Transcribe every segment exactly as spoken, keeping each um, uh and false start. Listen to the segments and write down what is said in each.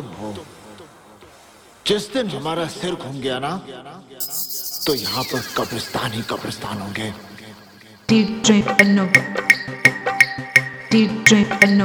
तुम हो। जिस दिन हमारा सिर घूम गया ना, तो यहाँ पर कब्रिस्तान ही कब्रिस्तान होंगे। D J Anno, D J Anno,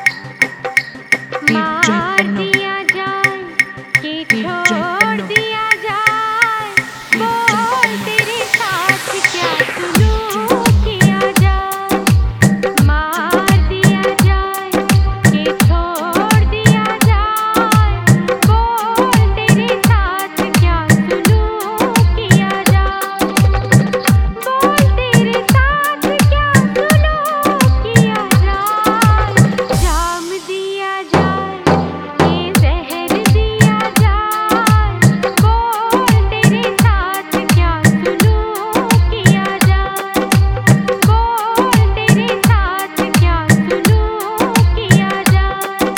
D J Anno, D J Anno, दिया जाए, बोल तेरे साथ क्या सुलूक किया जाए। मार दिया जाए कि छोड़ दिया जाए, बोल तेरे साथ क्या सुलूक किया जाए। बोल तेरे साथ क्या सुलूक किया जाए। जाम दिया जाए कि जहर दिया जाए, बोल तेरे साथ क्या सुलूक किया जाए। बोल तेरे साथ क्या सुलूक किया जाए।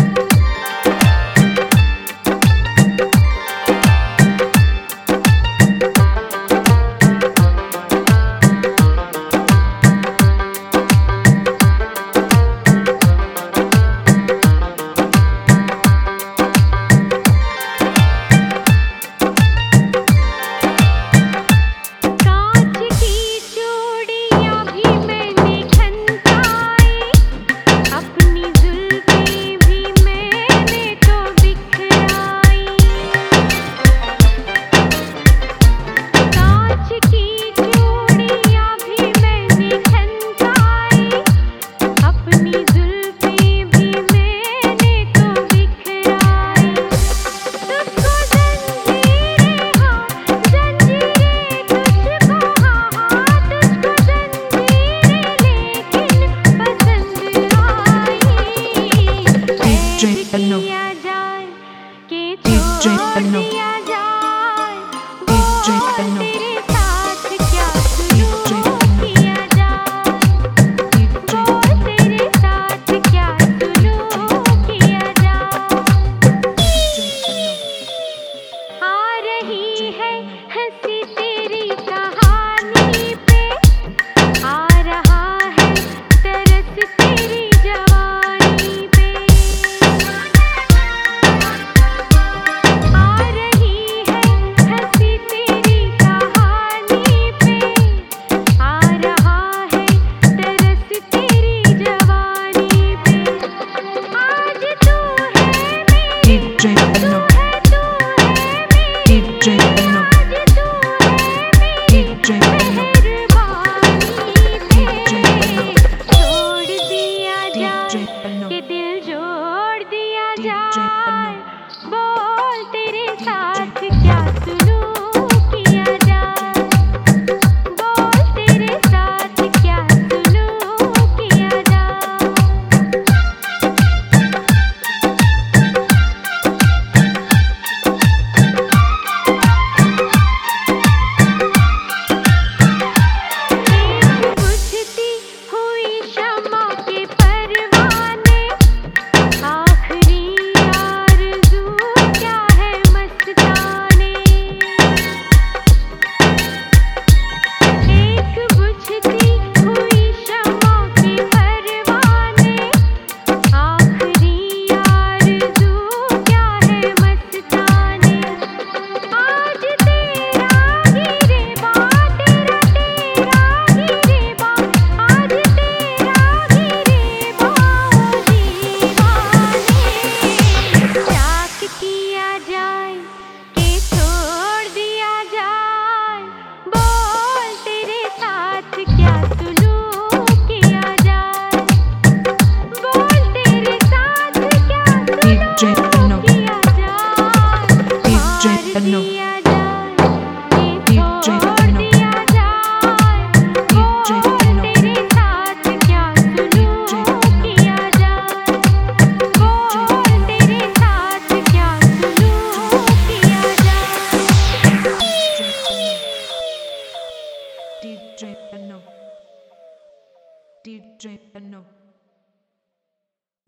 कांच की चूड़ियां भी मैंने खनकाई, अपनी जुल्फें भी मैंने तो बिखराई। कांच की चूड़ियां भी मैंने खनकाई, अपनी जुल्फें भी मैंने तो बिखराई। तुझको जंजीरें हाँ जंजीरें तुझको हाँ हाँ तुझको जंजीरें लेकिन पसंद आई। D J Anno, किया जाए कि D J छोड़ Anno, दिया जाए, D J बोल Anno, तेरे साथ क्या D J सुलूक Anno, किया जाए। D J बोल तेरे साथ क्या सुलूक किया जाए। Anno, आ रही है हंसी तेरी कहानी पे, आ रहा है तरस तेरी जवानी पे। आ रही है हंसी तेरी कहानी पे, आ रहा है तरस तेरी जवानी पे। आज तू है D मेरी, J Anno, तू है तू है D मेरी, J Anno, आज तू है D मेरी J Anno, मेहरबानी D J Anno, पे। छोड़ दिया D J जाए Anno, कि दिल जोड़ दिया D J जाए, Anno, बोल तेरे D J साथ क्या सुलूक किया जाए। बोल तेरे साथ क्या सुलूक किया जाए। एक बुझती हुई शम्मा के परवाने, आखिरी आरज़ू क्या है मस्ताने। एक बुझती हुई शम्मा के परवाने, आखिरी आरज़ू क्या है मस्ताने। आज तेरा गिरेबा तेरा तेरा गिरेबा, आज तेरा गिरेबा ओ दीवाने। चाक किया जाए कि छोड़ दिया जाए, बोल तेरे साथ क्या सुलूक किया जाए। बोल तेरे साथ क्या D J Anno, सुलूक किया जाए। D J मार Anno, दिया जाए कि D J छोड़ Anno, दिया जाए, D J बोल Anno, तेरे साथ क्या सुलूक किया जाए। बोल तेरे साथ क्या सुलूक किया जाए। D J Anno, D J Anno,